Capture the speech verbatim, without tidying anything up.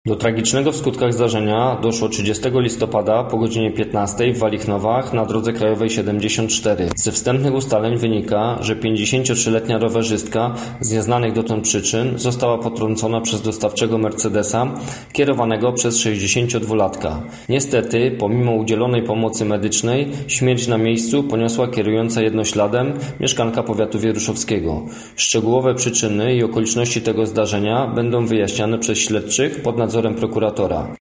Do tragicznego w skutkach zdarzenia doszło trzydziestego listopada po godzinie piętnastej w Walichnowach na drodze krajowej siedemdziesiąt cztery. Ze wstępnych ustaleń wynika, że pięćdziesięciotrzyletnia rowerzystka z nieznanych dotąd przyczyn została potrącona przez dostawczego Mercedesa kierowanego przez sześćdziesięciodwulatka. Niestety, pomimo udzielonej pomocy medycznej, śmierć na miejscu poniosła kierująca jednośladem mieszkanka powiatu wieruszowskiego. Szczegółowe przyczyny i okoliczności tego zdarzenia będą wyjaśniane przez śledczych pod nadzorem prokuratora.